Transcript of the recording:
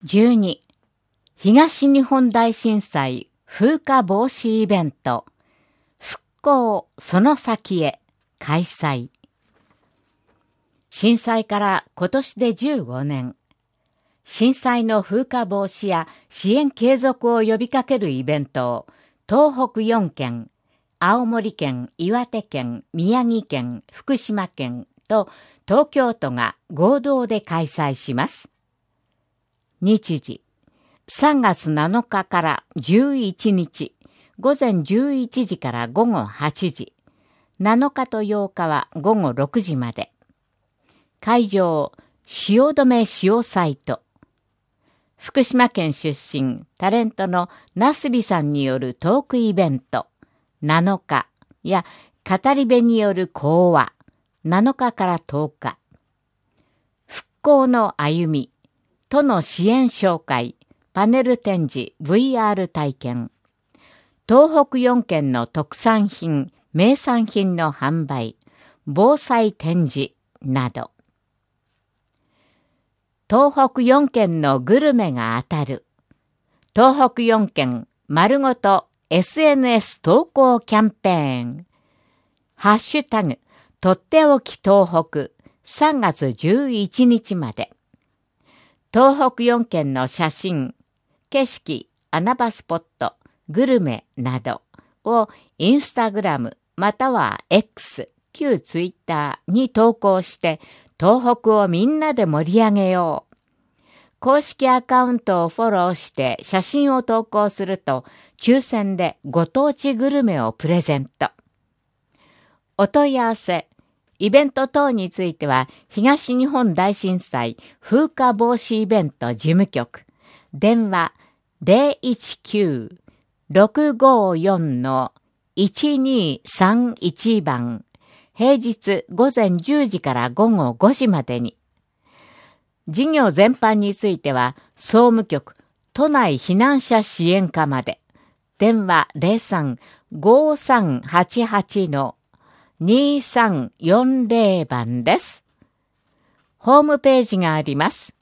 12、東日本大震災風化防止イベント、復興その先へ開催。震災から今年で15年。震災の風化防止や支援継続を呼びかけるイベントを東北4県、青森県、岩手県、宮城県、福島県と東京都が合同で開催します。日時、3月7日から11日、午前11時から午後8時、7日と8日は午後6時まで。会場、汐留塩サイト。福島県出身、タレントのなすびさんによるトークイベント、7日や語り部による講話、7日から10日。復興の歩み、都の支援紹介、パネル展示、VR 体験。東北4県の特産品、名産品の販売、防災展示など。東北4県のグルメが当たる。東北4県丸ごと SNS 投稿キャンペーン。ハッシュタグ、とっておき東北、3月11日まで。東北4県の写真、景色、穴場スポット、グルメなどをインスタグラムまたは X、旧ツイッターに投稿して東北をみんなで盛り上げよう。公式アカウントをフォローして写真を投稿すると抽選でご当地グルメをプレゼント。お問い合わせ、イベント等については東日本大震災風化防止イベント事務局、電話 019-654-1231 番、平日午前10時から午後5時までに。事業全般については、総務局、都内避難者支援課まで。電話 03-5388-2340 番です。ホームページがあります。